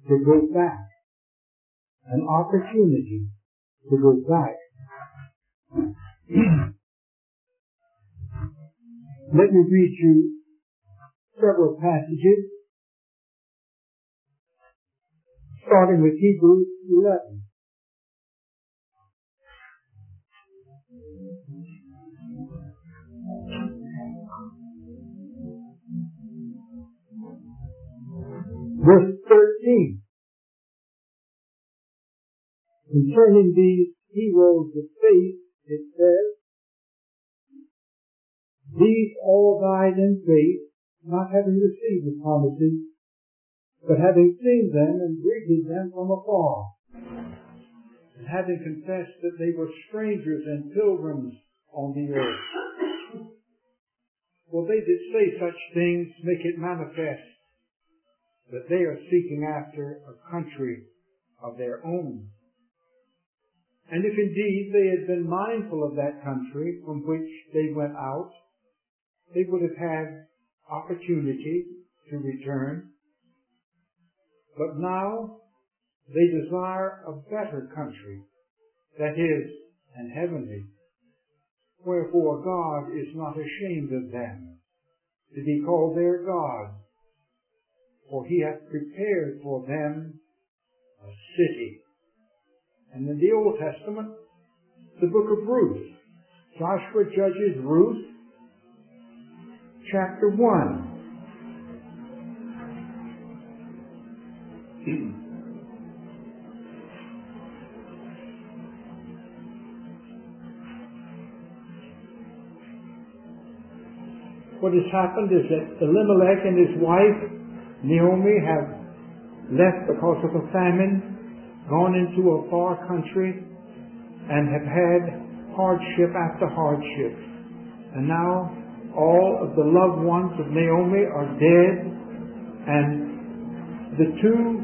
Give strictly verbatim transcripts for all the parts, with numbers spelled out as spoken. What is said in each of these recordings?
to go back. An opportunity to go back. Let me read you several passages, starting with Hebrews eleven. Verse thirteen. Concerning these heroes of faith, it says, these all died in faith, not having received the promises, but having seen them and greeted them from afar, and having confessed that they were strangers and pilgrims on the earth. Well, they that say such things make it manifest that they are seeking after a country of their own. And if indeed they had been mindful of that country from which they went out, they would have had opportunity to return. But now they desire a better country, that is, an heavenly. Wherefore God is not ashamed of them, to be called their God, for he hath prepared for them a city. And in the Old Testament, the book of Ruth, Joshua judges Ruth, chapter one. What has happened is that Elimelech and his wife, Naomi, have left because of a famine, gone into a far country, and have had hardship after hardship. And now all of the loved ones of Naomi are dead, and the two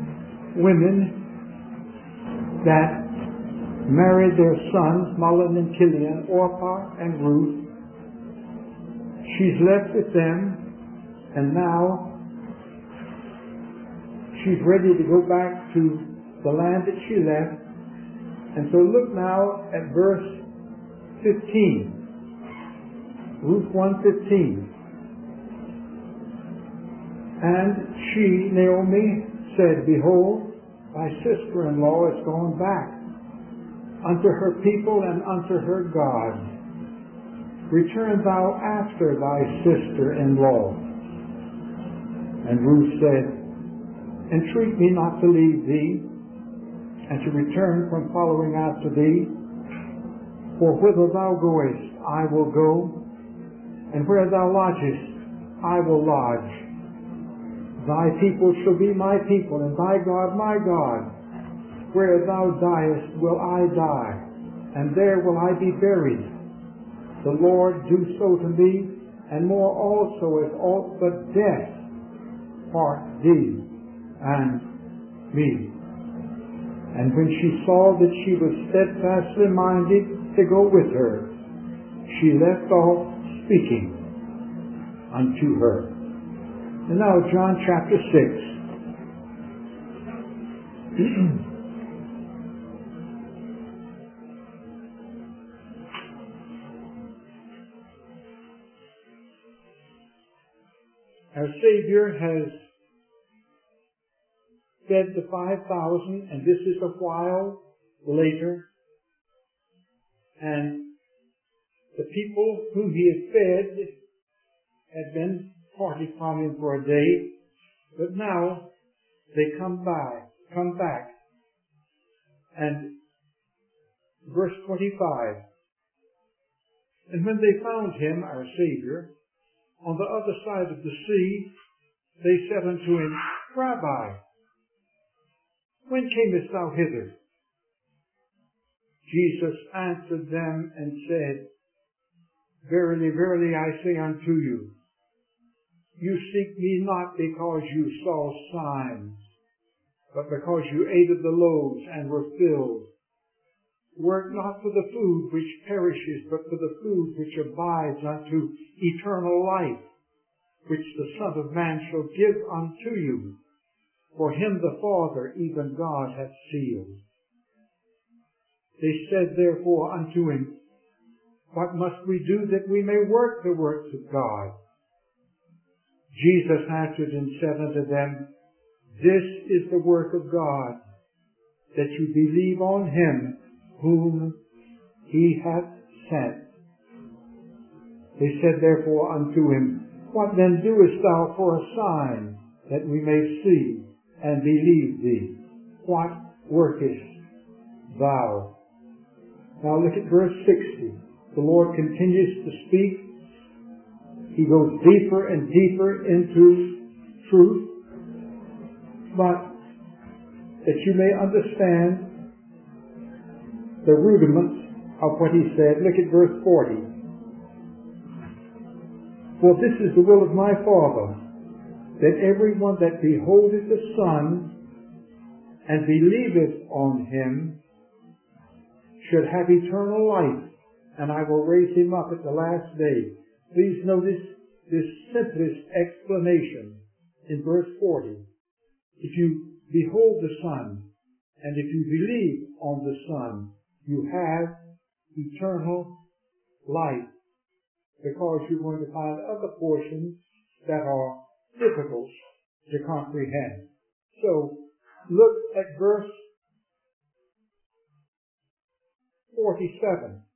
women that married their sons, Mahlon and Chilion, Orpah and Ruth, she's left with them, and now she's ready to go back to the land that she left. And so look now at verse fifteen. Ruth one fifteen. And she, Naomi, said, behold, thy sister-in-law is gone back unto her people and unto her God. Return thou after thy sister-in-law. And Ruth said, entreat me not to leave thee, and to return from following after thee. For whither thou goest, I will go, and where thou lodgest, I will lodge. Thy people shall be my people, and thy God my God. Where thou diest will I die, and there will I be buried. The Lord do so to me, and more also, if aught but death part thee and me. And when she saw that she was steadfastly minded to go with her, she left off speaking unto her. And now John chapter six. Our Savior has fed the five thousand, and this is a while later. And the people whom he had fed had been parted from him for a day, but now they come by, come back. And verse twenty-five, and when they found him, our Savior, on the other side of the sea, they said unto him, Rabbi, when camest thou hither? Jesus answered them and said, Verily, verily, I say unto you, you seek me not because you saw signs, but because you ate of the loaves and were filled. Work not for the food which perishes, but for the food which abides unto eternal life, which the Son of Man shall give unto you. For him the Father, even God, hath sealed. They said therefore unto him, What must we do that we may work the works of God? Jesus answered and said unto them, This is the work of God, that you believe on him whom he hath sent. They said therefore unto him, What then doest thou for a sign, that we may see and believe thee? What workest thou? Now look at verse sixty. The Lord continues to speak. He goes deeper and deeper into truth. But that you may understand the rudiments of what he said, look at verse forty. For this is the will of my Father, that every one that beholdeth the Son and believeth on him should have eternal life, and I will raise him up at the last day. Please notice this simplest explanation in verse forty. If you behold the Son, and if you believe on the Son, you have eternal life, because you're going to find other portions that are difficult to comprehend. So, look at verse forty-seven.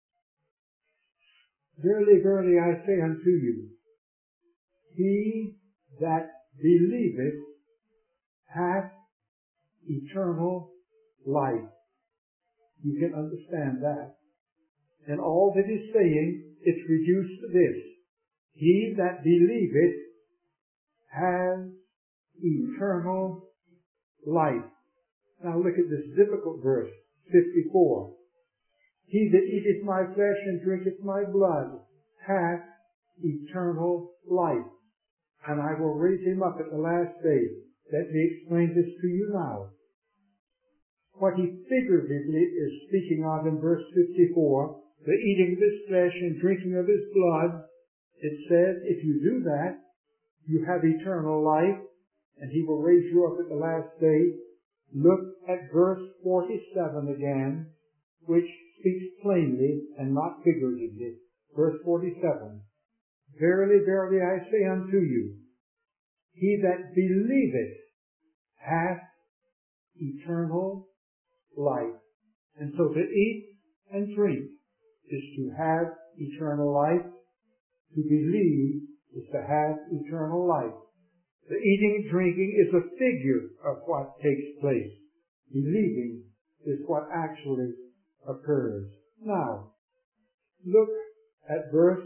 Verily, verily, I say unto you, he that believeth hath eternal life. You can understand that. And all that he's saying, it's reduced to this. He that believeth has eternal life. Now look at this difficult verse, fifty-four. He that eateth my flesh and drinketh my blood hath eternal life, and I will raise him up at the last day. Let me explain this to you now. What he figuratively is speaking of in verse fifty-four, the eating of his flesh and drinking of his blood, it says, if you do that, you have eternal life, and he will raise you up at the last day. Look at verse forty-seven again, which speaks plainly and not figuratively. Verse forty-seven. Verily, verily, I say unto you, he that believeth hath eternal life. And so to eat and drink is to have eternal life. To believe is to have eternal life. The eating and drinking is a figure of what takes place. Believing is what actually occurs. Now, look at verse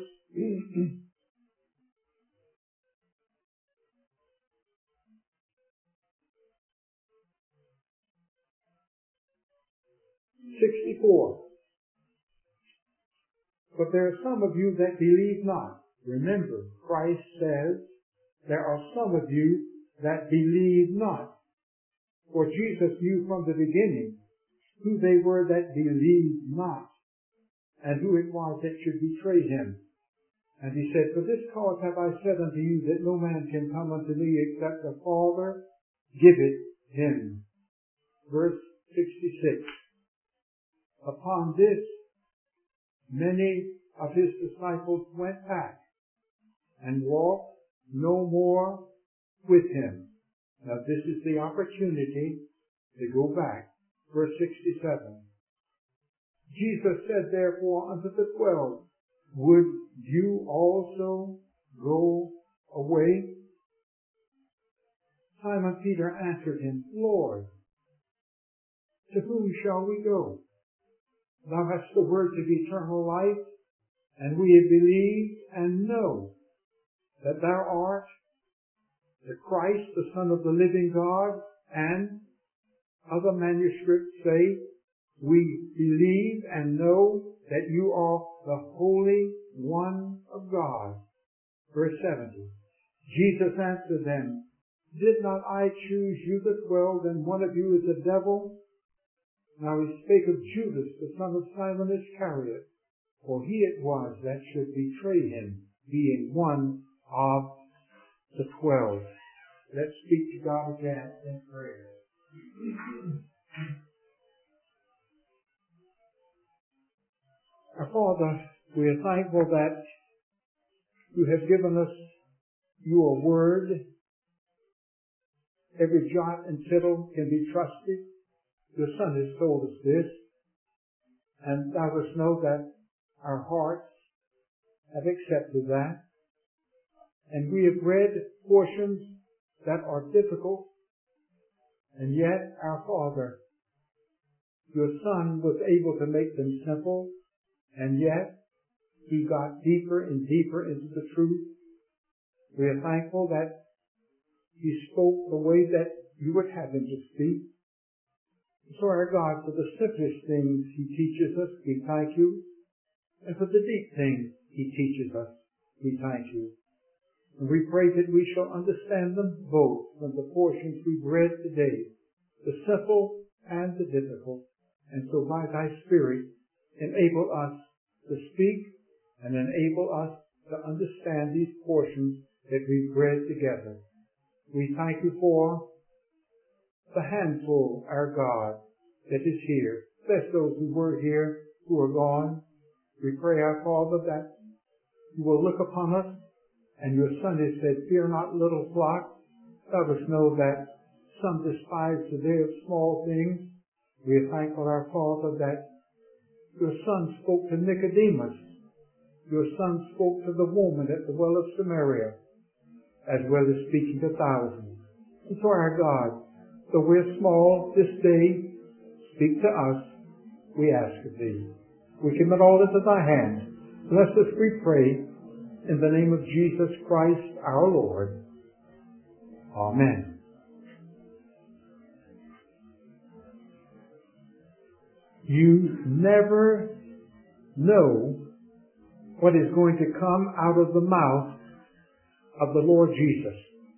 sixty-four. But there are some of you that believe not. Remember, Christ says, there are some of you that believe not. For Jesus knew from the beginning who they were that believed not, and who it was that should betray him. And he said, For this cause have I said unto you, that no man can come unto me except the Father give it him. Verse sixty-six. Upon this, many of his disciples went back and walked no more with him. Now this is the opportunity to go back. Verse sixty-seven. Jesus said therefore unto the twelve, Would you also go away? Simon Peter answered him, Lord, to whom shall we go? Thou hast the words of eternal life, and we have believed and know that thou art the Christ, the Son of the living God. And other manuscripts say, we believe and know that you are the Holy One of God. Verse seventy. Jesus answered them, Did not I choose you the twelve, and one of you is a devil? Now he spake of Judas, the son of Simon Iscariot, for he it was that should betray him, being one of the twelve. Let's speak to God again in prayer. Our Father, we are thankful that you have given us your word. Every jot and tittle can be trusted. Your Son has told us this. And thou dost know that our hearts have accepted that. And we have read portions that are difficult. And yet, our Father, your Son was able to make them simple. And yet, he got deeper and deeper into the truth. We are thankful that he spoke the way that you would have him to speak. So, our God, for the simplest things he teaches us, we thank you. And for the deep things he teaches us, we thank you. And we pray that we shall understand them both from the portions we've read today, the simple and the difficult. And so by thy Spirit, enable us to speak and enable us to understand these portions that we've read together. We thank you for the handful, our God, that is here. Bless those who were here, who are gone. We pray, our Father, that you will look upon us. And your Son has said, fear not, little flock. Let us know that some despise the day of small things. We are thankful, our Father, that your Son spoke to Nicodemus. Your Son spoke to the woman at the well of Samaria, as well as speaking to thousands. And so, our God, though we're small this day, speak to us, we ask of thee. We commit all into thy hands. Bless us, we pray, in the name of Jesus Christ, our Lord. Amen. You never know what is going to come out of the mouth of the Lord Jesus.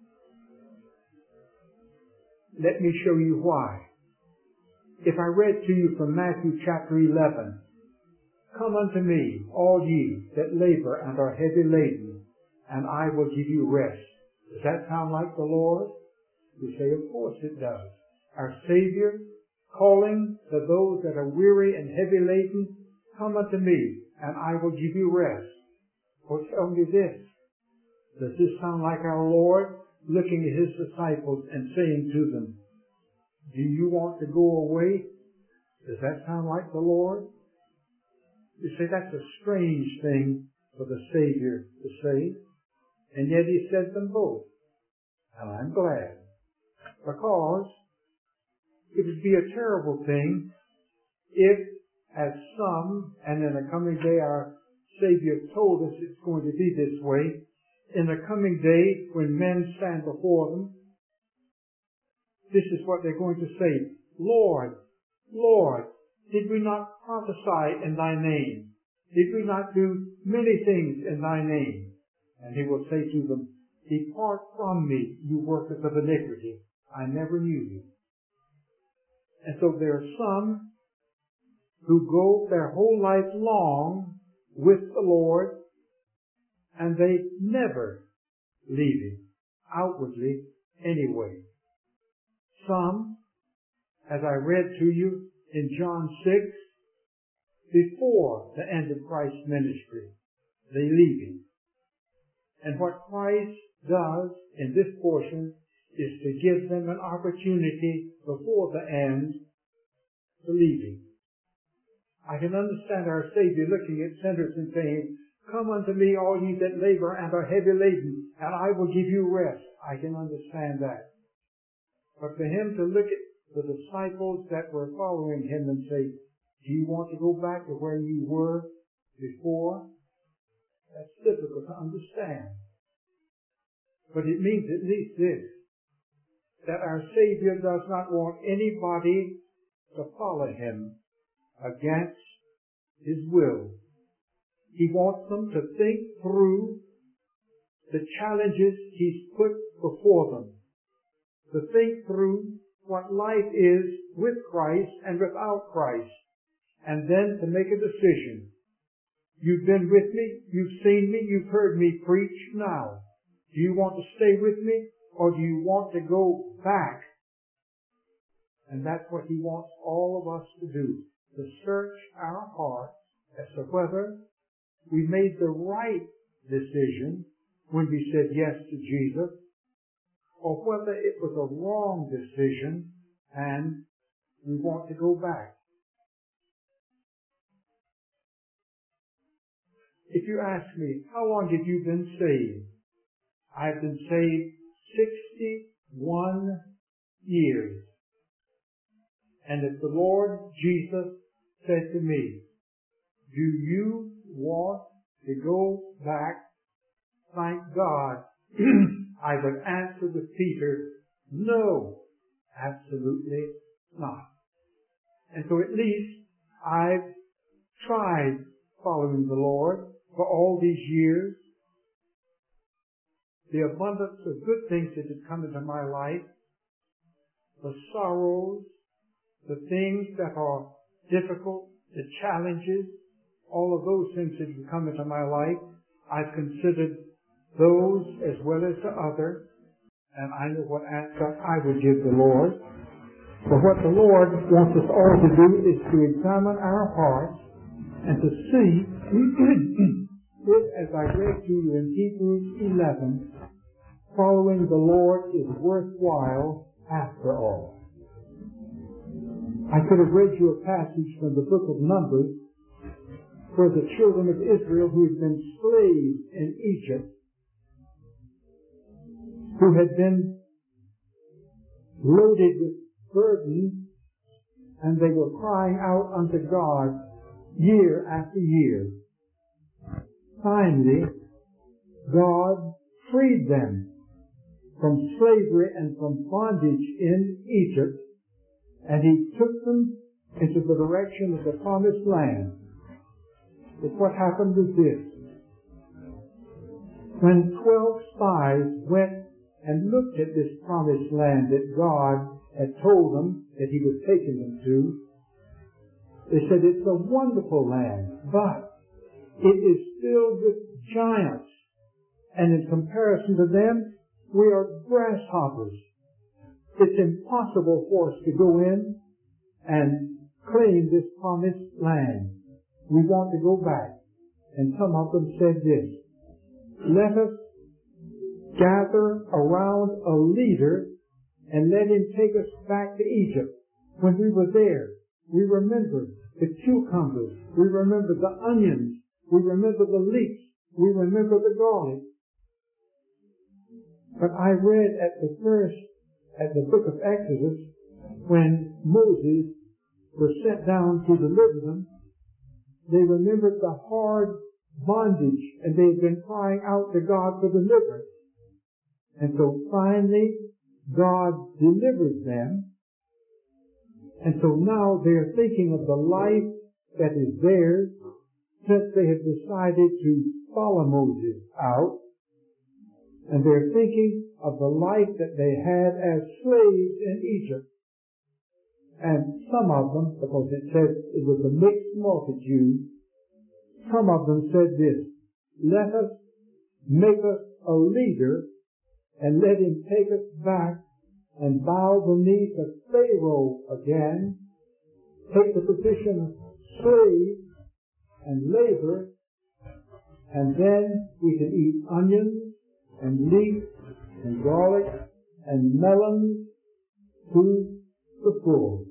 Let me show you why. If I read to you from Matthew chapter eleven, come unto me, all ye that labor and are heavy laden, and I will give you rest. Does that sound like the Lord? You say, of course it does. Our Savior calling to those that are weary and heavy laden, come unto me, and I will give you rest. Well, tell me this. Does this sound like our Lord looking at his disciples and saying to them, do you want to go away? Does that sound like the Lord? You say, that's a strange thing for the Savior to say. And yet he said them both. And I'm glad. Because it would be a terrible thing if, as some, and in the coming day our Savior told us it's going to be this way, in the coming day when men stand before them, this is what they're going to say, Lord, Lord, did we not prophesy in thy name? Did we not do many things in thy name? And he will say to them, depart from me, you workers of iniquity. I never knew you. And so there are some who go their whole life long with the Lord, and they never leave him, outwardly anyway. Some, as I read to you in John six, before the end of Christ's ministry, they leave him. And what Christ does in this portion is to give them an opportunity before the end to leave him. I can understand our Savior looking at sinners and saying, come unto me, all ye that labor and are heavy laden, and I will give you rest. I can understand that. But for him to look at the disciples that were following him and say, do you want to go back to where you were before? That's difficult to understand. But it means at least this, that our Savior does not want anybody to follow him against his will. He wants them to think through the challenges he's put before them, to think through what life is with Christ and without Christ, and then to make a decision. You've been with me, you've seen me, you've heard me preach now. Do you want to stay with me, or do you want to go back? And that's what He wants all of us to do, to search our hearts as to whether we made the right decision when we said yes to Jesus, or whether it was a wrong decision and we want to go back. If you ask me, how long have you been saved? I've been saved sixty-one years. And if the Lord Jesus said to me, do you want to go back? Thank God, I would answer with Peter, no, absolutely not. And so at least I've tried following the Lord for all these years. The abundance of good things that have come into my life, the sorrows, the things that are difficult, the challenges, all of those things that have come into my life, I've considered those as well as the other, and I know what answer I would give the Lord. For what the Lord wants us all to do is to examine our hearts and to see if, as I read to you in Hebrews eleven, following the Lord is worthwhile after all. I could have read you a passage from the book of Numbers where the children of Israel who had been slaves in Egypt, who had been loaded with burdens, and they were crying out unto God year after year. Finally, God freed them from slavery and from bondage in Egypt, and He took them into the direction of the promised land. But what happened was this. When twelve spies went and looked at this promised land that God had told them that He was taking them to, they said, it's a wonderful land, but it is filled with giants, and in comparison to them, we are grasshoppers. It's impossible for us to go in and claim this promised land. We want to go back. And some of them said this, let us gather around a leader and let him take us back to Egypt. When we were there, we remembered the cucumbers, we remembered the onions, we remembered the leeks, we remembered the garlic. But I read at the first, at the book of Exodus, when Moses was sent down to deliver them, they remembered the hard bondage, and they had been crying out to God for deliverance. And so finally, God delivered them. And so now they're thinking of the life that is theirs, since they have decided to follow Moses out. And they're thinking of the life that they had as slaves in Egypt. And some of them, because it says it was a mixed multitude, some of them said this, let us make us a leader and let him take us back and bow the knee to Pharaoh again, take the position of slave and labor, and then we can eat onions and leeks and garlic and melons to the full.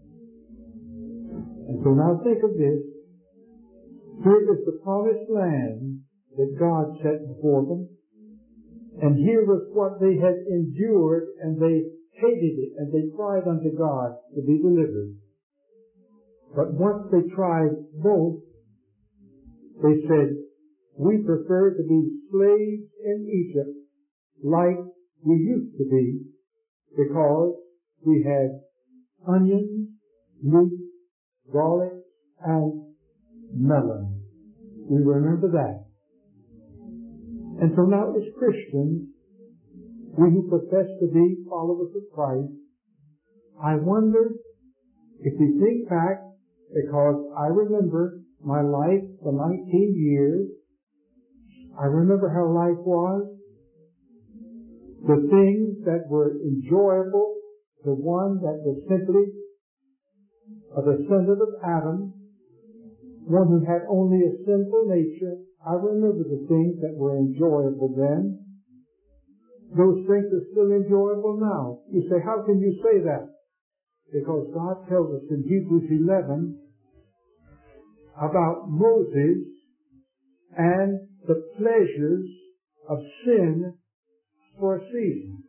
And so now think of this. Here is the promised land that God set before them. And here was what they had endured, and they hated it, and they cried unto God to be delivered. But once they tried both, they said, we prefer to be slaves in Egypt like we used to be, because we had onions, meat, garlic, and melon. We remember that. And so now as Christians, we who profess to be followers of Christ, I wonder if we think back, because I remember my life for nineteen years. I remember how life was. The things that were enjoyable, the one that was simply a descendant of Adam, one who had only a sinful nature. I remember the things that were enjoyable then. Those things are still enjoyable now. You say, how can you say that? Because God tells us in Hebrews eleven about Moses and the pleasures of sin for a season.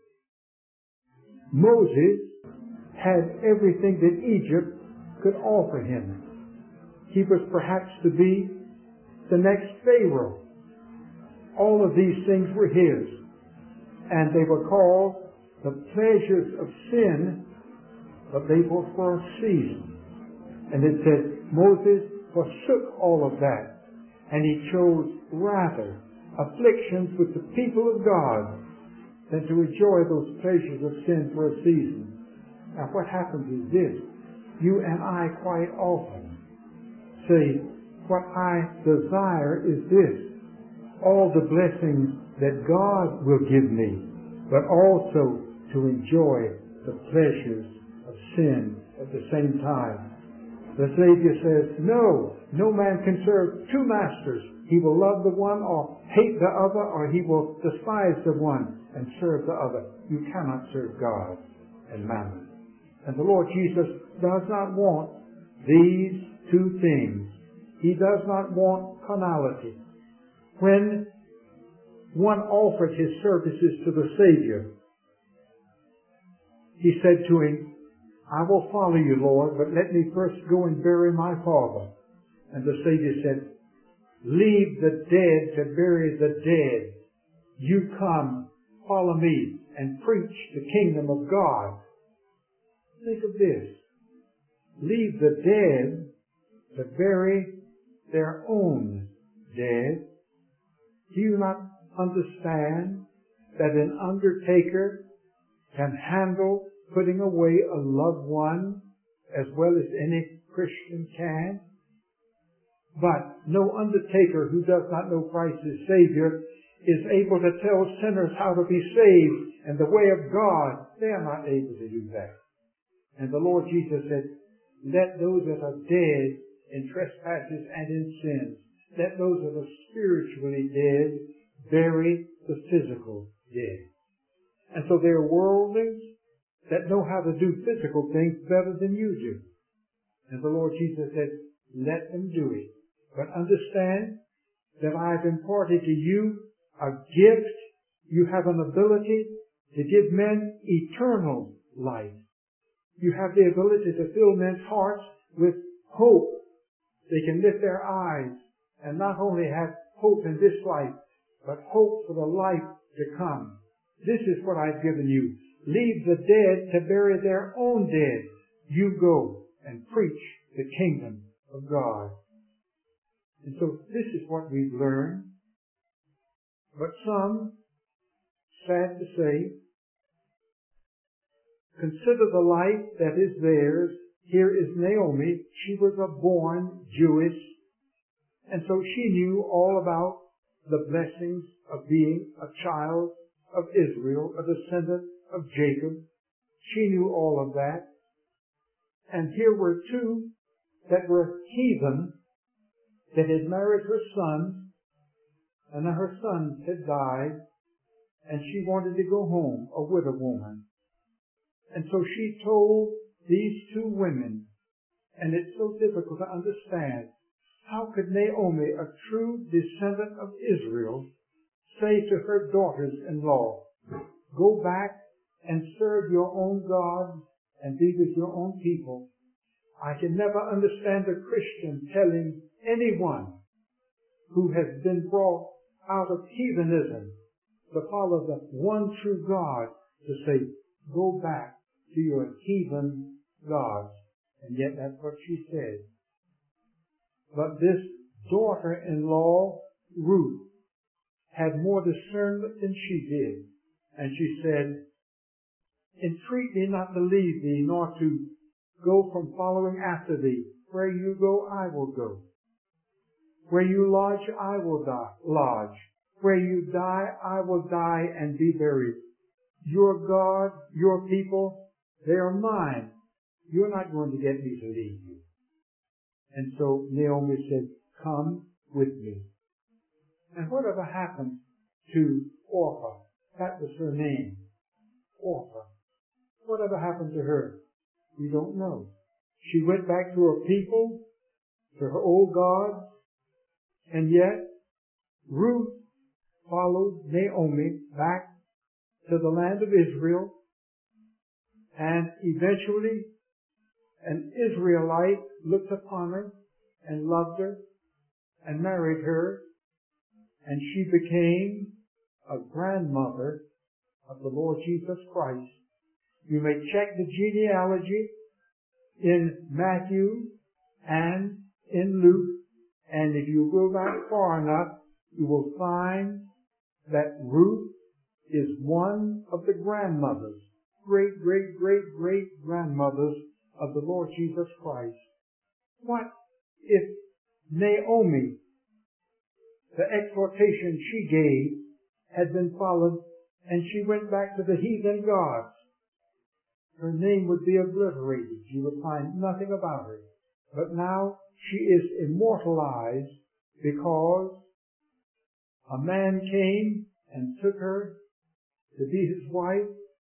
Moses had everything that Egypt could offer him. He was perhaps to be the next Pharaoh. All of these things were his, and they were called the pleasures of sin, but they were for a season. And it said Moses forsook all of that, and he chose rather afflictions with the people of God than to enjoy those pleasures of sin for a season. Now what happens is this. You and I quite often say, what I desire is this, all the blessings that God will give me, but also to enjoy the pleasures of sin at the same time. The Savior says, no, no man can serve two masters. He will love the one or hate the other, or he will despise the one and serve the other. You cannot serve God and mammon. And the Lord Jesus does not want these two things. He does not want carnality. When one offered his services to the Savior, he said to him, I will follow you, Lord, but let me first go and bury my father. And the Savior said, leave the dead to bury the dead. You come, follow me, and preach the kingdom of God. Think of this. Leave the dead to bury their own dead. Do you not understand that an undertaker can handle putting away a loved one as well as any Christian can? But no undertaker who does not know Christ as Savior is able to tell sinners how to be saved and the way of God. They are not able to do that. And the Lord Jesus said, let those that are dead in trespasses and in sins, let those that are spiritually dead bury the physical dead. And so there are worldlings that know how to do physical things better than you do. And the Lord Jesus said, let them do it. But understand that I've imparted to you a gift. You have an ability to give men eternal life. You have the ability to fill men's hearts with hope. They can lift their eyes and not only have hope in this life, but hope for the life to come. This is what I've given you. Leave the dead to bury their own dead. You go and preach the kingdom of God. And so this is what we've learned. But some, sad to say, consider the life that is theirs. Here is Naomi. She was a born Jewess. And so she knew all about the blessings of being a child of Israel, a descendant of Jacob. She knew all of that. And here were two that were heathen that had married her sons, and then her sons had died, and she wanted to go home, a widow woman. And so she told these two women, and it's so difficult to understand, how could Naomi, a true descendant of Israel, say to her daughters-in-law, go back and serve your own gods and be with your own people? I can never understand a Christian telling anyone who has been brought out of heathenism to follow the one true God to say, go back to your heathen gods. And yet that's what she said. But this daughter-in-law, Ruth, had more discernment than she did. And she said, entreat me not to leave thee, nor to go from following after thee. Where you go, I will go. Where you lodge, I will die, lodge. Where you die, I will die and be buried. your God, your people, they are mine. You're not going to get me to leave you. And so Naomi said, come with me. And whatever happened to Orpah? That was her name. Orpah. Whatever happened to her? We don't know. She went back to her people, to her old gods, and yet Ruth followed Naomi back to the land of Israel, and eventually an Israelite looked upon her and loved her and married her, and she became a grandmother of the Lord Jesus Christ. You may check the genealogy in Matthew and in Luke, and if you go back far enough, you will find that Ruth is one of the grandmothers, great, great, great, great grandmothers of the Lord Jesus Christ. What if Naomi, the exhortation she gave, had been followed and she went back to the heathen gods? Her name would be obliterated. You would find nothing about her. But now she is immortalized because a man came and took her to be his wife,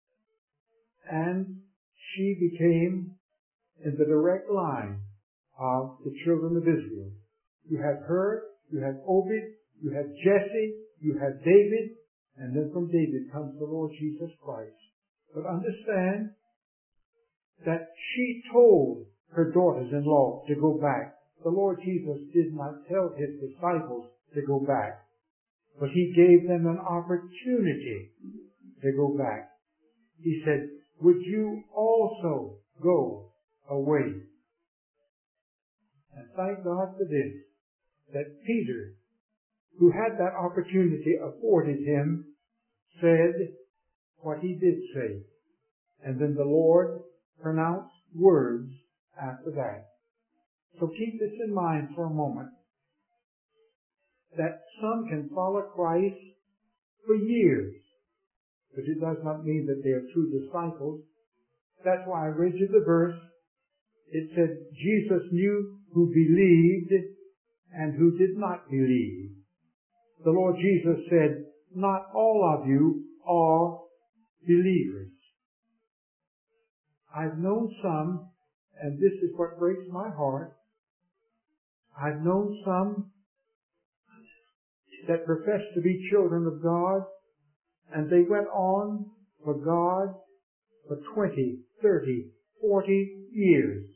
and she became in the direct line of the children of Israel. You have her, you have Obed, you have Jesse, you have David, and then from David comes the Lord Jesus Christ. But understand that she told her daughters-in-law to go back. The Lord Jesus did not tell his disciples to go back, but he gave them an opportunity to go back. He said, would you also go away? And thank God for this, that Peter, who had that opportunity afforded him, said what he did say. And then the Lord pronounced words after that. So keep this in mind for a moment, that some can follow Christ for years, but it does not mean that they are true disciples. That's why I read you the verse. It said, Jesus knew who believed and who did not believe. The Lord Jesus said, not all of you are believers. I've known some, and this is what breaks my heart, I've known some that profess to be children of God, and they went on for God for twenty, thirty, forty years.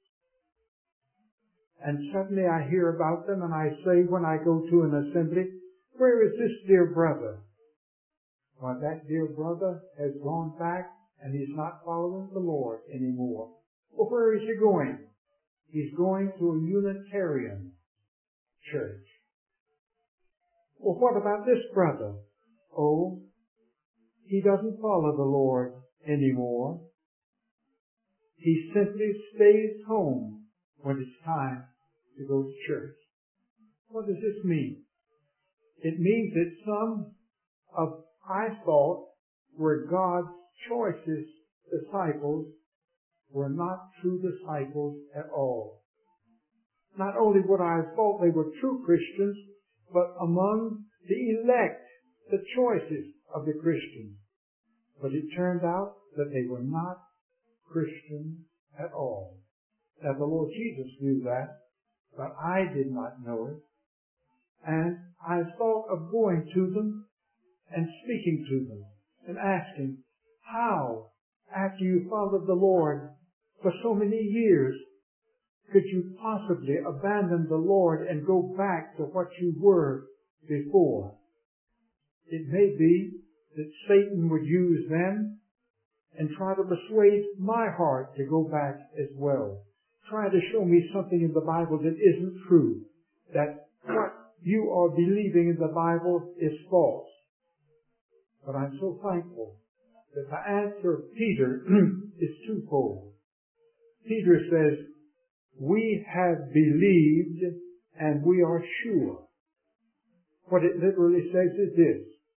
And suddenly I hear about them, and I say when I go to an assembly, where is this dear brother? Well, that dear brother has gone back, and he's not following the Lord anymore. Well, where is he going? He's going to a Unitarian church. Well, what about this brother? Oh, he doesn't follow the Lord anymore. He simply stays home when it's time to go to church. What does this mean? It means that some of, I thought, were God's choicest disciples were not true disciples at all. Not only would I have thought they were true Christians, but among the elect, the choicest of the Christians. But it turned out that they were not Christians at all. Now the Lord Jesus knew that, but I did not know it. And I thought of going to them and speaking to them and asking, how, after you followed the Lord for so many years, could you possibly abandon the Lord and go back to what you were before? It may be that Satan would use them and try to persuade my heart to go back as well. Try to show me something in the Bible that isn't true, that what you are believing in the Bible is false. But I'm so thankful that the answer of Peter is twofold. Peter says, we have believed and we are sure. What it literally says is this: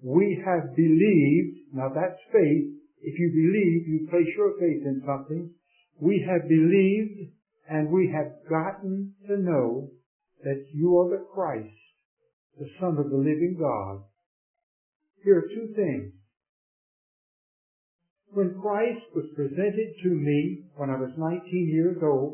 We have believed, now that's faith. If you believe, you place your faith in something. We have believed and we have gotten to know that you are the Christ, the Son of the living God. Here are two things. When Christ was presented to me when I was nineteen years old,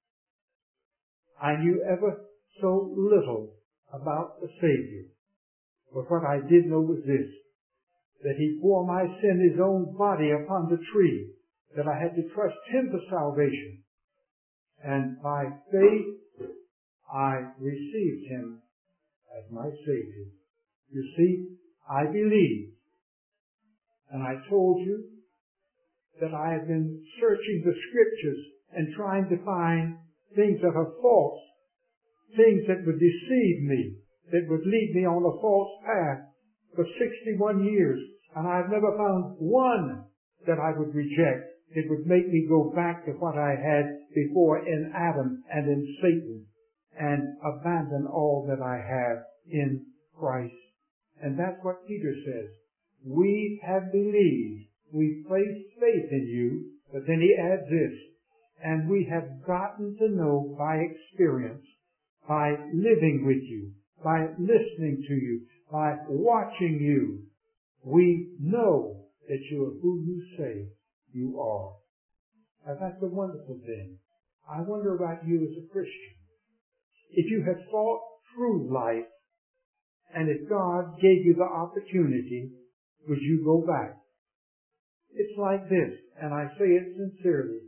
I knew ever so little about the Savior. But what I did know was this, that He bore my sin, His own body upon the tree, that I had to trust Him for salvation. And by faith, I received Him as my Savior. You see, I believe. And I told you that I have been searching the Scriptures and trying to find things that are false, things that would deceive me, that would lead me on a false path for sixty-one years. And I've never found one that I would reject. It would make me go back to what I had before in Adam and in Satan and abandon all that I have in Christ. And that's what Peter says. We have believed. We place faith in you. But then he adds this. And we have gotten to know by experience, by living with you, by listening to you, by watching you. We know that you are who you say you are. Now that's a wonderful thing. I wonder about you as a Christian. If you had thought through life, and if God gave you the opportunity, would you go back? It's like this, and I say it sincerely.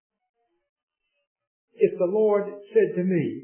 If the Lord said to me,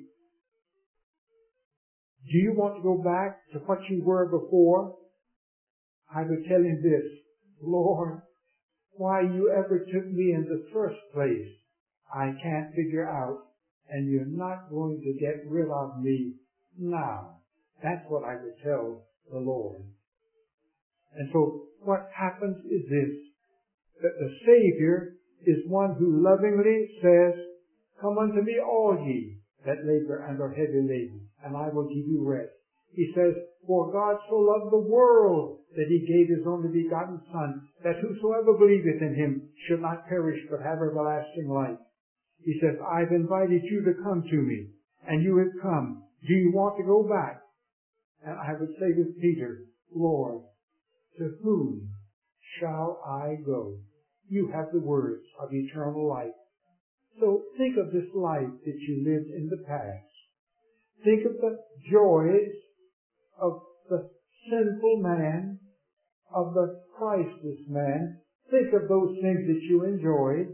do you want to go back to what you were before? I would tell him this, Lord, why you ever took me in the first place, I can't figure out, and you're not going to get rid of me now. That's what I would tell the Lord. And so what happens is this, that the Savior is one who lovingly says, come unto me all ye that labor and are heavy laden, and I will give you rest. He says, for God so loved the world that he gave his only begotten Son, that whosoever believeth in him should not perish but have everlasting life. He says, I've invited you to come to me, and you have come. Do you want to go back? And I would say with Peter, Lord, to whom shall I go? You have the words of eternal life. So think of this life that you lived in the past. Think of the joys of the sinful man, of the Christless man. Think of those things that you enjoyed,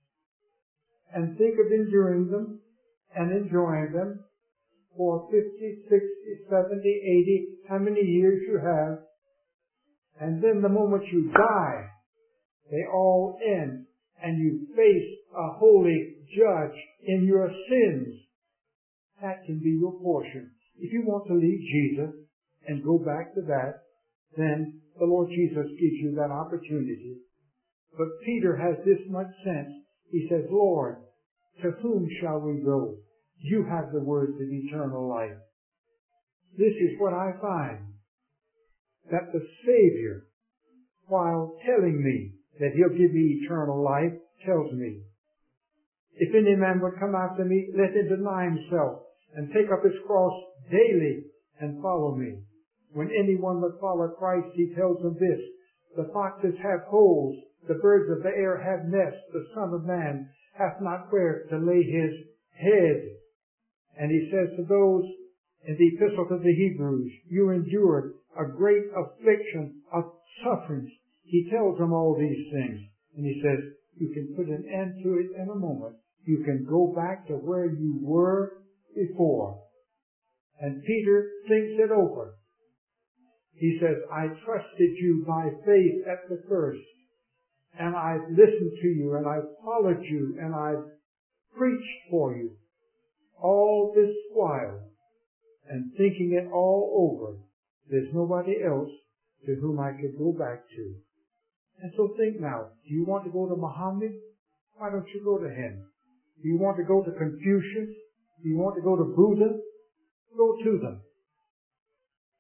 and think of enduring them and enjoying them for fifty, sixty, seventy, eighty, how many years you have. And then the moment you die, they all end, and you face a holy judge in your sins. That can be your portion. If you want to leave Jesus and go back to that, then the Lord Jesus gives you that opportunity. But Peter has this much sense. He says, Lord, to whom shall we go? You have the words of eternal life. This is what I find, that the Savior, while telling me that he'll give me eternal life, tells me, if any man would come after me, let him deny himself and take up his cross daily and follow me. When anyone would follow Christ, he tells them this, the foxes have holes, the birds of the air have nests, the Son of Man hath not where to lay his head. And he says to those in the Epistle to the Hebrews, you endured a great affliction of sufferings. He tells them all these things. And he says, you can put an end to it in a moment. You can go back to where you were before. And Peter thinks it over. He says, I trusted you by faith at the first. And I've listened to you, and I've followed you, and I've preached for you. All this while, and thinking it all over, there's nobody else to whom I could go back to. And so think now, do you want to go to Muhammad? Why don't you go to him? Do you want to go to Confucius? Do you want to go to Buddha? Go to them.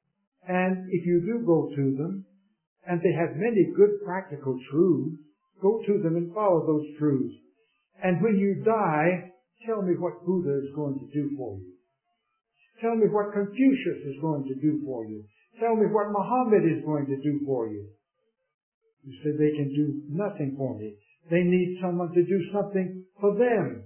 And if you do go to them, and they have many good practical truths, go to them and follow those truths. And when you die, tell me what Buddha is going to do for you. Tell me what Confucius is going to do for you. Tell me what Muhammad is going to do for you. You say they can do nothing for me. They need someone to do something for them.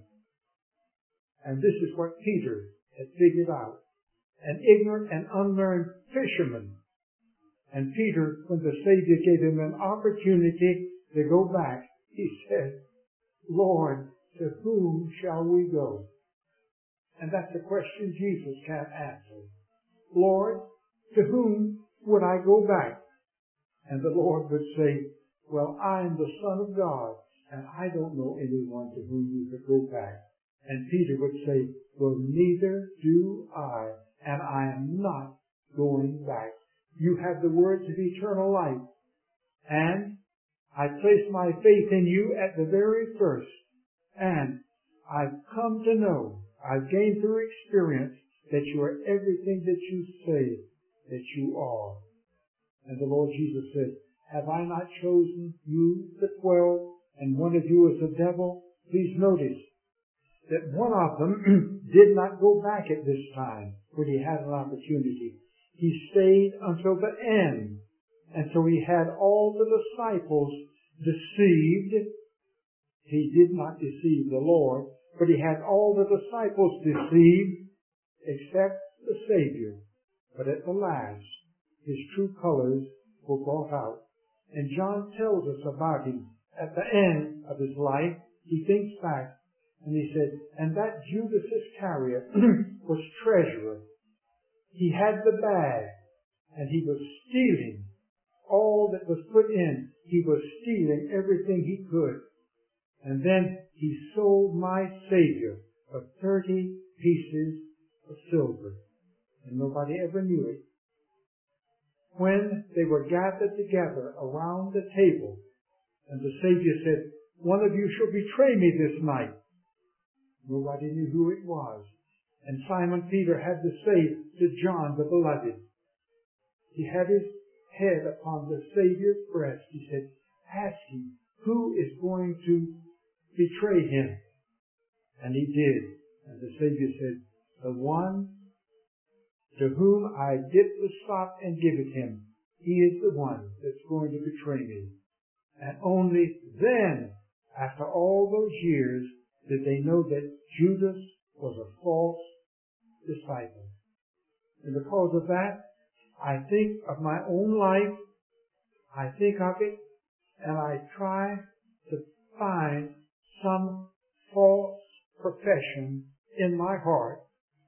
And this is what Peter had figured out. An ignorant and unlearned fisherman. And Peter, when the Savior gave him an opportunity to go back, he said, Lord, to whom shall we go? And that's a question Jesus can't answer. Lord, to whom would I go back? And the Lord would say, well, I'm the Son of God, and I don't know anyone to whom you could go back. And Peter would say, well, neither do I, and I am not going back. You have the words of eternal life, and I place my faith in you at the very first, and I've come to know, I've gained through experience, that you are everything that you say that you are. And the Lord Jesus said, have I not chosen you, the twelve, and one of you is a devil? Please notice that one of them did not go back at this time when he had an opportunity. He stayed until the end. And so he had all the disciples deceived. He did not deceive the Lord, but he had all the disciples deceived except the Savior. But at the last, his true colors were brought out. And John tells us about him. At the end of his life, he thinks back, and he said, and that Judas Iscariot was treasurer. He had the bag, and he was stealing all that was put in. He was stealing everything he could. And then he sold my Savior for thirty pieces of silver. And nobody ever knew it. When they were gathered together around the table, and the Savior said, one of you shall betray me this night. Nobody knew who it was. And Simon Peter had to say to John the Beloved, he had his head upon the Savior's breast. He said, ask him, who is going to betray him? And he did. And the Savior said, the one to whom I dip the sop and give it him, he is the one that's going to betray me. And only then, after all those years, did they know that Judas was a false disciple. And because of that, I think of my own life, I think of it, and I try to find some false profession in my heart.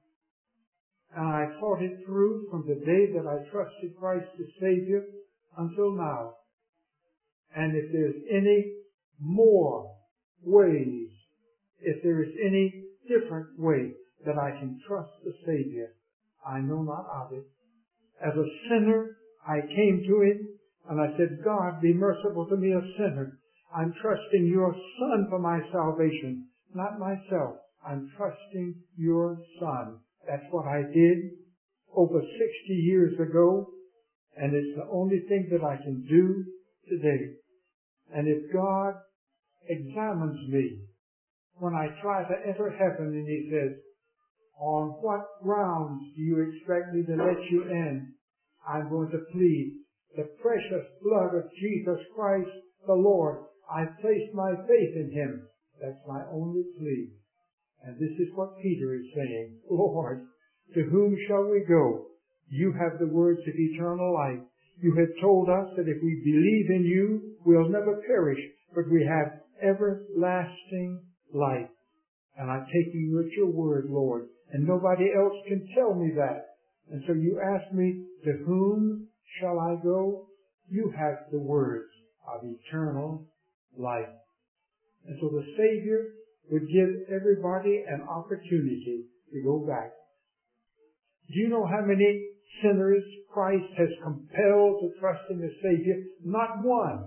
And I thought it through from the day that I trusted Christ as Savior until now. And if there's any more ways, if there is any different way that I can trust the Savior, I know not of it. As a sinner, I came to Him and I said, God, be merciful to me, a sinner. I'm trusting your Son for my salvation, not myself. I'm trusting your Son. That's what I did over sixty years ago, and it's the only thing that I can do today. And if God examines me when I try to enter heaven and He says, on what grounds do you expect me to let you in? I'm going to plead the precious blood of Jesus Christ the Lord. I place my faith in Him. That's my only plea. And this is what Peter is saying. Lord, to whom shall we go? You have the words of eternal life. You have told us that if we believe in you, we'll never perish, but we have everlasting life. And I'm taking you at your word, Lord. And nobody else can tell me that. And so you ask me, to whom shall I go? You have the words of eternal life. And so the Savior would give everybody an opportunity to go back. Do you know how many sinners Christ has compelled to trust in the Savior? Not one.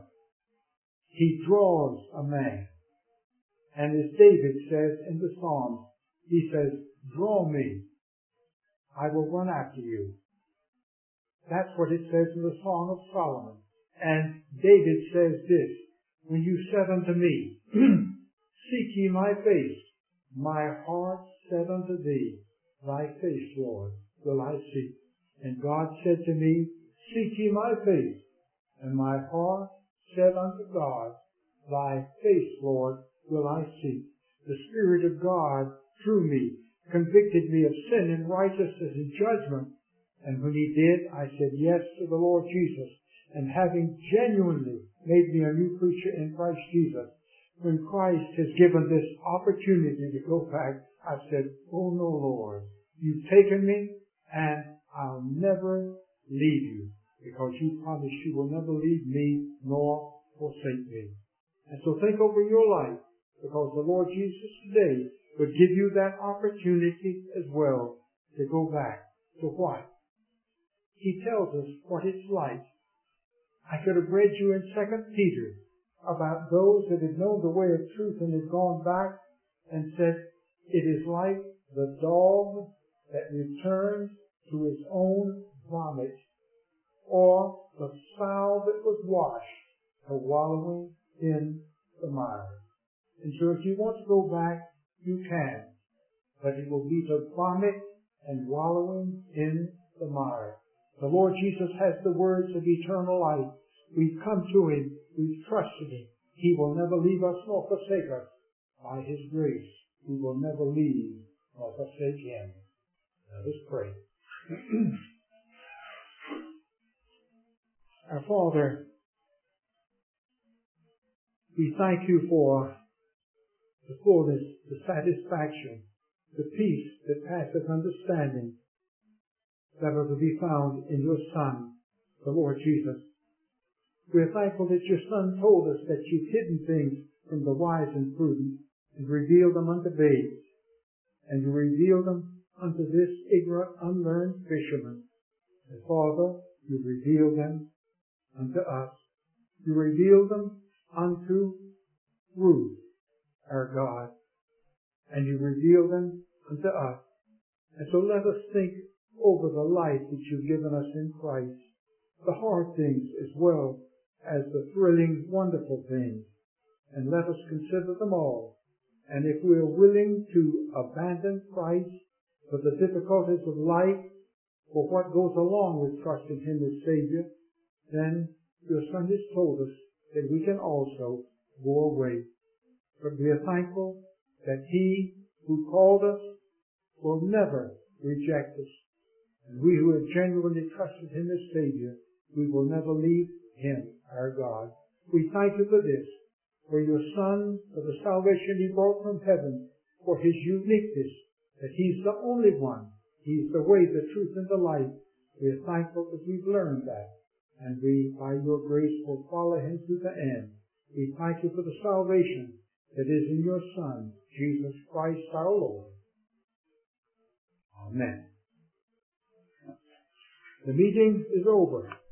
He draws a man. And as David says in the Psalms, he says, draw me, I will run after you. That's what it says in the Song of Solomon. And David says this, when you said unto me, seek ye my face, my heart said unto thee, thy face, Lord, will I seek. And God said to me, seek ye my face. And my heart said unto God, thy face, Lord, will I seek. The Spirit of God, through me, convicted me of sin and righteousness and judgment. And when he did, I said yes to the Lord Jesus. And having genuinely made me a new creature in Christ Jesus, when Christ has given this opportunity to go back, I said, oh no, Lord, you've taken me and I'll never leave you, because you promised you will never leave me nor forsake me. And so think over your life, because the Lord Jesus today would give you that opportunity as well to go back to what? He tells us what it's like. I could have read you in Second Peter about those that had known the way of truth and had gone back and said, it is like the dog that returns to his own vomit, or the sow that was washed to wallowing in the mire. And so if you want to go back, you can, but it will be to vomit and wallowing in the mire. The Lord Jesus has the words of eternal life. We've come to him. We've trusted him. He will never leave us nor forsake us. By his grace, we will never leave nor forsake him. Let us pray. Our Father, we thank you for the fullness, the satisfaction, the peace that passeth understanding that are to be found in your Son, the Lord Jesus. We are thankful that your Son told us that you've hidden things from the wise and prudent and revealed them unto babes, and you revealed them unto this ignorant, unlearned fisherman. And Father, you revealed them unto us. You revealed them unto Ruth, our God, and you revealed them unto us. And so let us think over the life that you've given us in Christ, the hard things as well as the thrilling, wonderful things, and let us consider them all. And if we are willing to abandon Christ for the difficulties of life, for what goes along with trusting him as Savior, then your Son has told us that we can also go away. But we are thankful that he who called us will never reject us. And we who have genuinely trusted him as Savior, we will never leave him, our God. We thank you for this, for your Son, for the salvation he brought from heaven, for his uniqueness, that he's the only one. He's the way, the truth, and the life. We are thankful that we've learned that, and we, by your grace, will follow him to the end. We thank you for the salvation that is in your Son, Jesus Christ our Lord. Amen. The meeting is over.